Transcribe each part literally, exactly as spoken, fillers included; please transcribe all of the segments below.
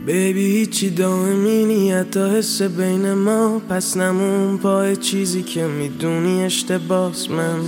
بیبی هیچی دائمی نیت تا حس بین ما، پس نمون پای چیزی که میدونی اشتباس. من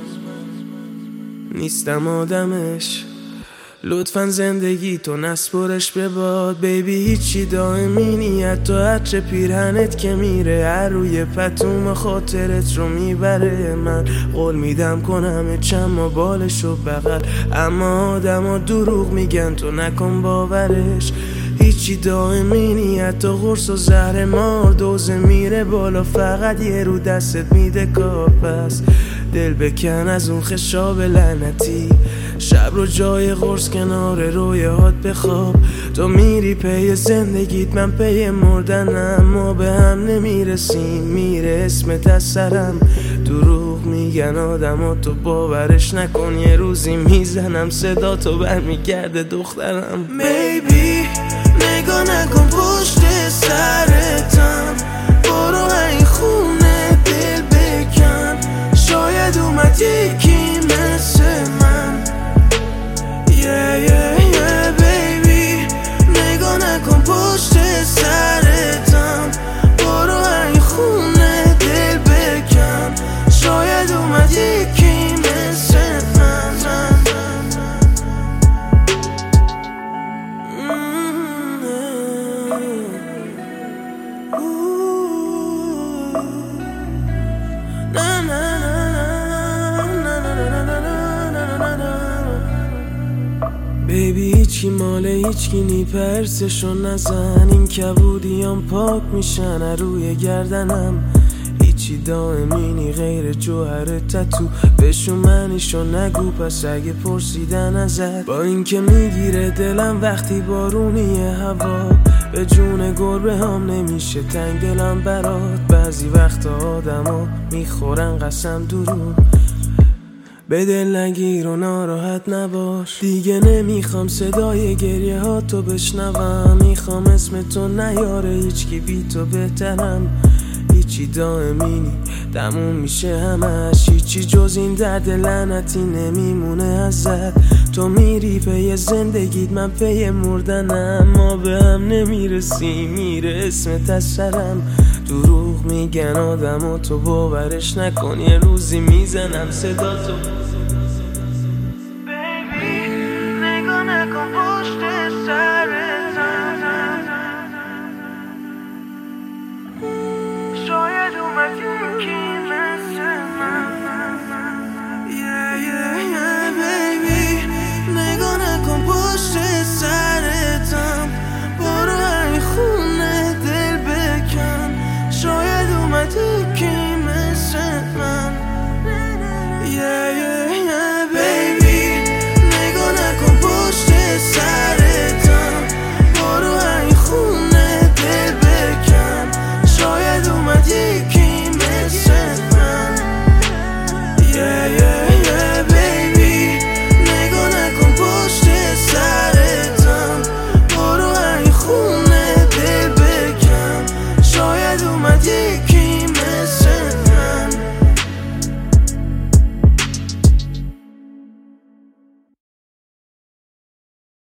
نیستم آدمش، لطفاً زندگی تو نسپرش به باد. بیبی هیچی دائمی نیت تو عطر پیرهنت که میره هر روی پتوم خاطرت رو میبره. من قول میدم کنم چند بالشو بغل، اما آدم ها دروغ میگن تو نکن باورش. هیچی دائمی نیت تو قرص و زهر مار، دوزه میره بالا فقط یه رو دستت میده کاپس. دل بکن از اون خشاب لعنتی، شب رو جای قرص کنار رویات بخواب. تو میری پی زندگیت من پی مردنم، ما به هم نمیرسیم میره اسمت از سرم. دروغ میگن آدم ها تو باورش نکن، یه روزی میزنم صدا تو برمیگرده دخترم. بیبی نگاه نکن پشت سرتم، برو این خونه دل بکن، شاید اومد یکی مثل من. yeah, yeah, yeah, baby نگاه نکن پشت سرتم، برو این خونه دل بکن، شاید اومد یکی مثل من. بیبی هیچی ماله هیچکی نی، پرسشو نزن، این کبودیام پاک میشن روی گردنم. هیچی دائمی نی غیر جوهر تتو، بشو منیشو نگو پس اگه پرسیدن ازت. با اینکه میگیره دلم وقتی بارونیه هوا، به جون گربه هم نمیشه تنگ دلم برات. بعضی وقت آدم ها میخورن قسم دروغ، به دل نگیر و ناراحت نباش. دیگه نمیخوام صدای گریه ها تو بشنوم، میخوام اسم تو نیاره هیچکی بی تو بهترم. هیچی دائمی نی تموم میشه همش، هیچی جز این درد لعنتی نمیمونه ازت. تو میری پی زندگیت من پی مردنم، ما به هم نمیرسیم میره اسمت از سرم. دروغ میگن آدم و تو باورش نکن، یه روزی میزنم صدا تو